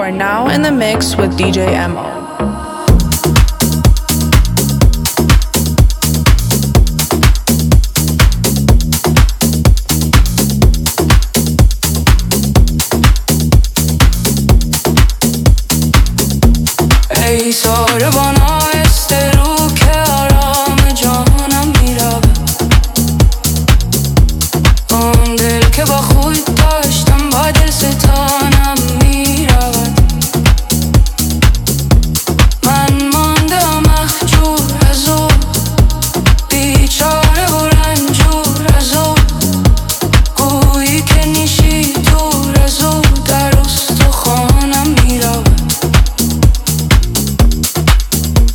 are now in the mix with DJ Mo. ای ساربان آهسته رو که آرام جانم میرم، آن دل که با خود داشتم با دل ستانم میرود. من مانده مخجور از او، بیچاره و رنجور از او، گویی که نیشی دور از او در استخوانم میرود.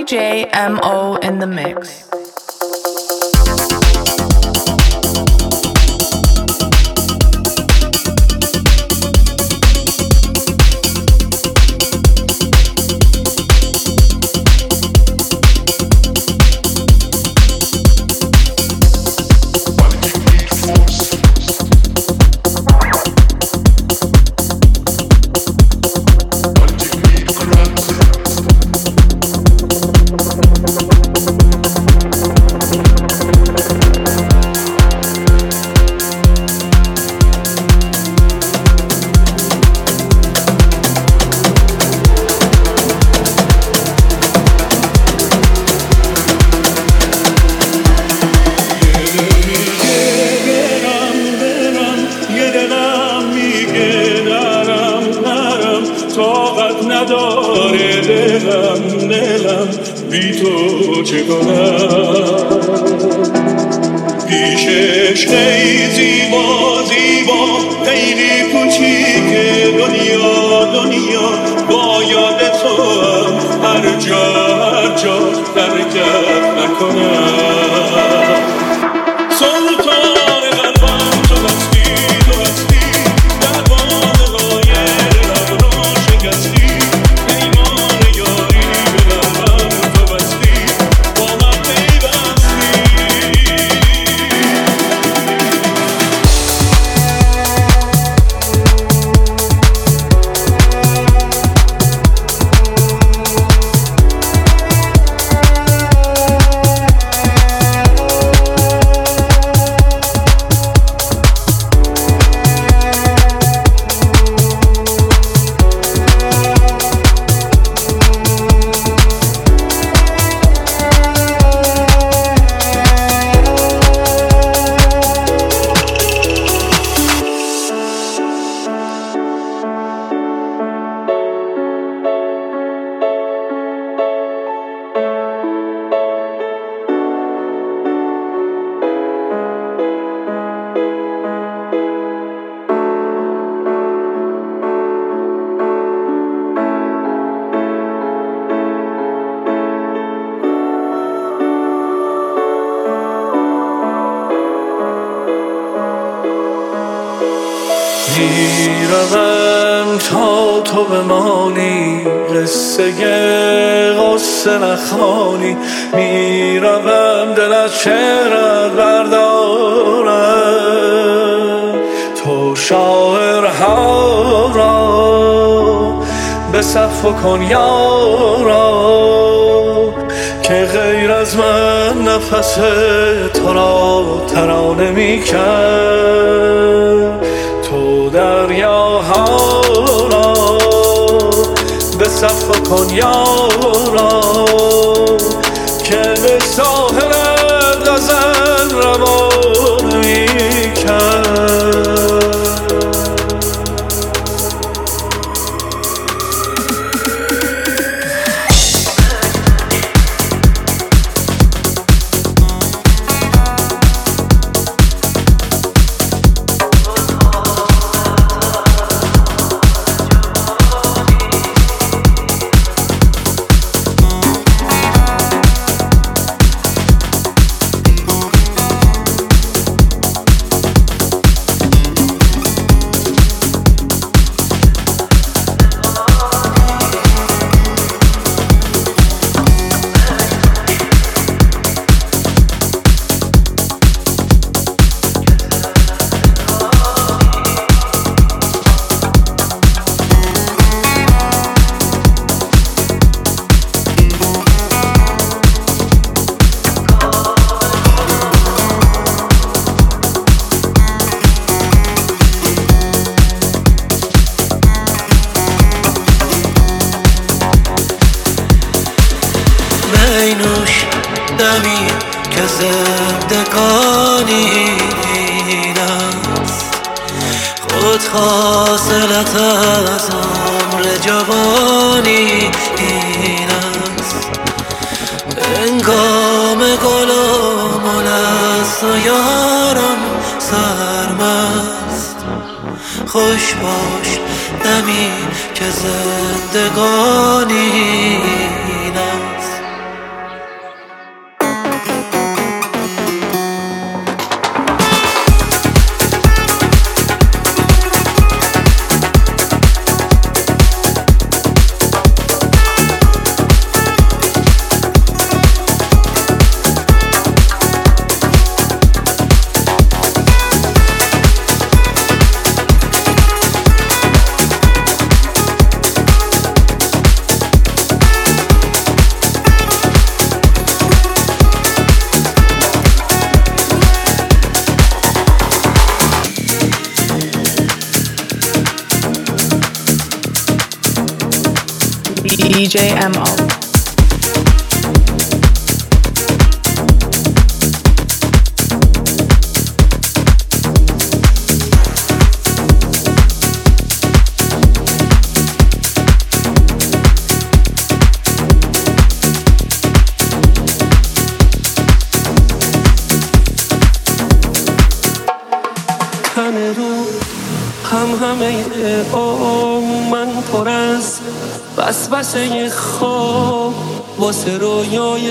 DJ MO in the mix. بی تو چگونم پیشش خیلی زیبا زیبا خیلی کوچیک دنیا با یاد تو هر جا ترکت نکنم سلطان قلبم تو هستی در بالای لب رو شکستی پیمان یاری به لبم تو بستی با من پیوستی میروم تا تو بمانی قصه غصه نخوانی میروم دل از چهرت بردارم تو شاعرها را به صف کن یارا که غیر از من نفس تو را ترانه میکرد تو دریاها را به صف کن یارا که به ساحل غزل روان میکرد نوش دمی که زندگانی این است خود حاصلت از عمر جوانی این است انگام گل و ملست و یارم سرمست خوش باش دمی که زندگانی این است DJ MO. همه من پر از وسوسه خواب واسه رویای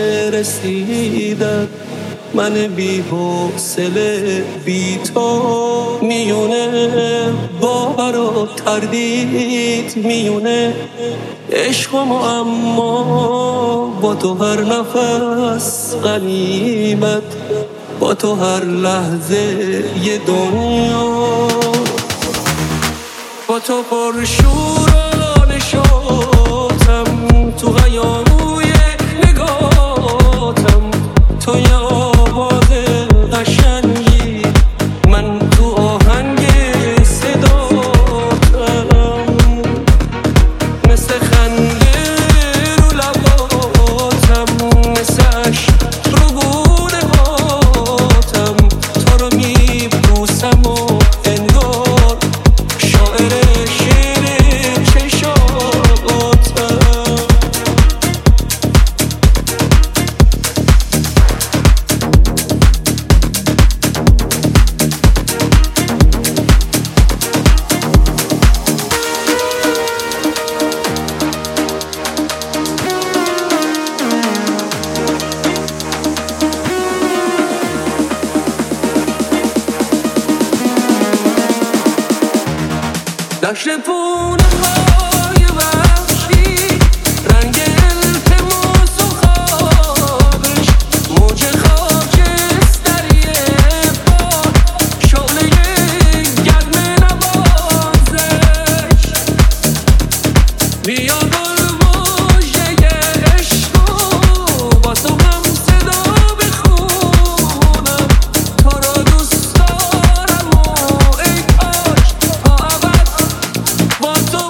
رسیدن من بی حوصله بی تو میونه باور و تردید میونه عشق و اما با تو هر نفس غنیمت با تو هر لحظه یه دنیا با تو پرشورانه شدم تو هیاهوی نگاتم تو یه آواز قشنگی من تو آهنگ صداتم مثل خنده رو لباتم مثل عشق رو گونه هاتم تو رو میبوسم و انگار شاعر شعر چشاتم دشت پونه‌های وحشی رنگ التماس و خوابش موج خاکستری باد شعله گرم نوازش بیا گل مژده عشق و با تو هم صدا بخونم تو را دوست دارم و ای کاش تا ابد با تو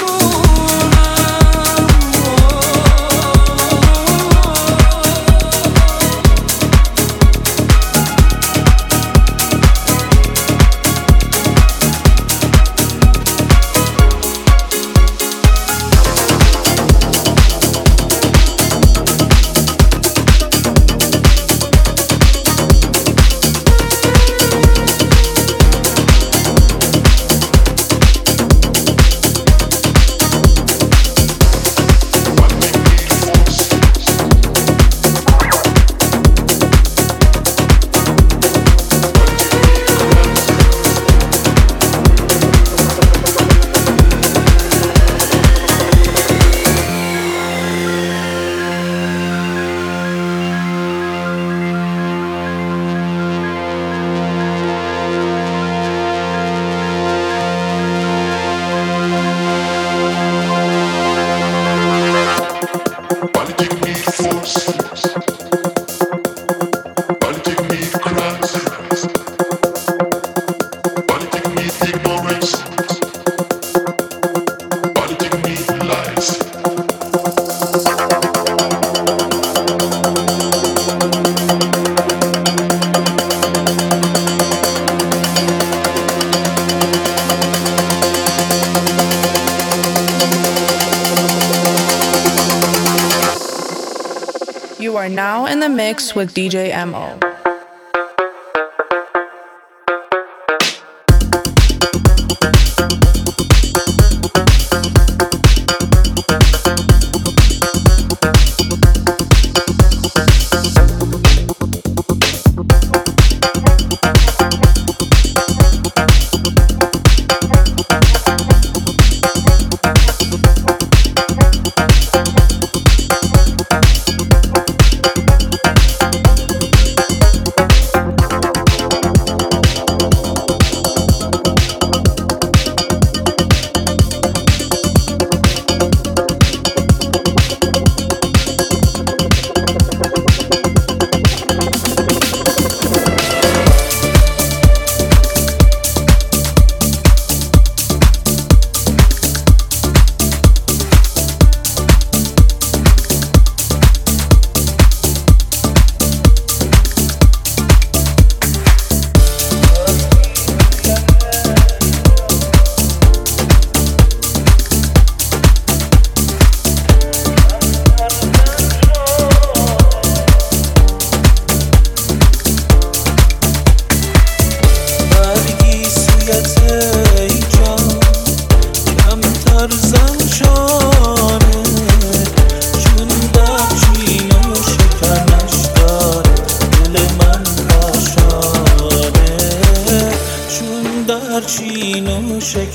You are now in the mix with DJ MO.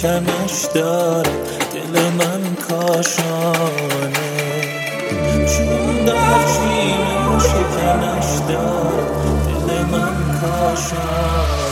شکنش دارد دل من کاشانه، چون در چین شکنش دارد دل من کاشانه.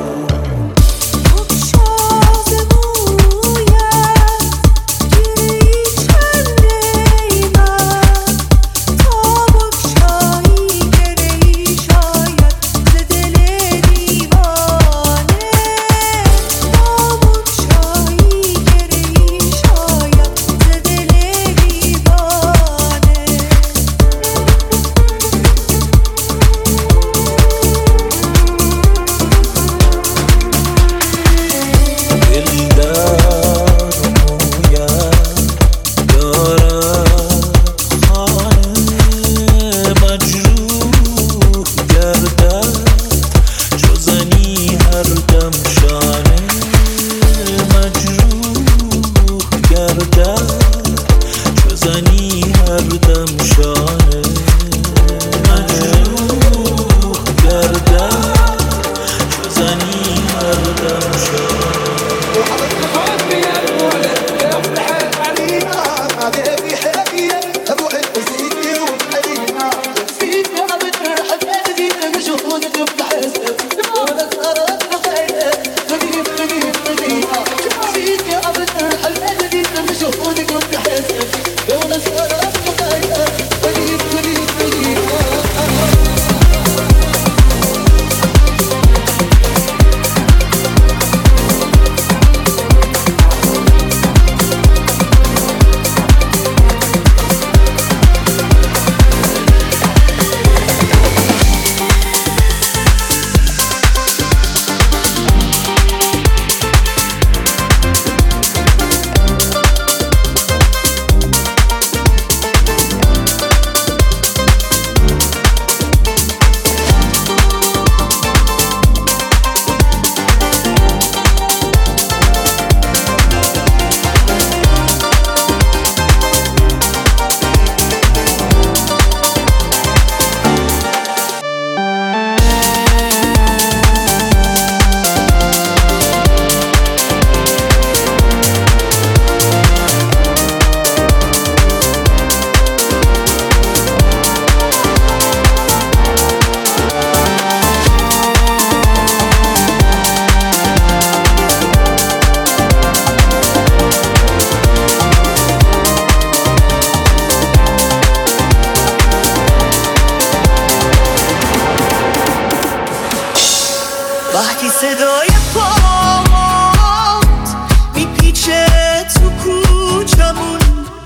وقتی صدای پامات میپیچه تو کوچمون،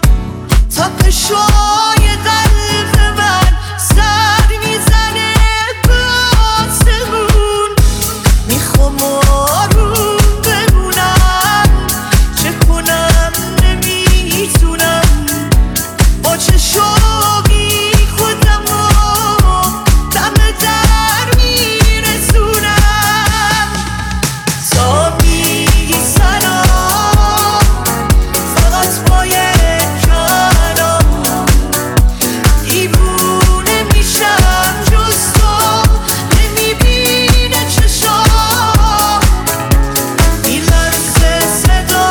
تپشای قلب من سر میزنه به آسمون. میخوام آروم بمونم، چه کنم نمیتونم، با چه شوقی خودمو دم در میرسونم. تا میگی سلام فقط با یک کلام، دیوونه میشم جز تو نمیبینه چشام. میلرزه صدا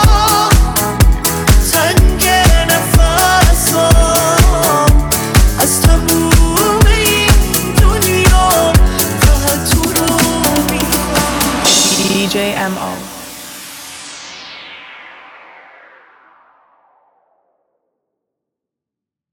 تنگ نفسام، از تموم این دنیا فقط تو رو میخوام. DJ MO.